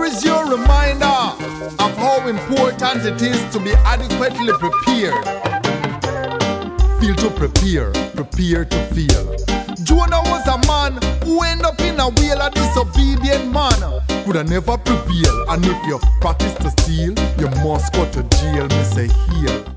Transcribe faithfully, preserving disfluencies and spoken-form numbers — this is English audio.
is your reminder of how important it is to be adequately prepared. Feel to prepare, prepare to feel. Jonah was a man who ended up in a whale, a disobedient man. Coulda never prevail, and if you practice to steal, you must go to jail, me say here.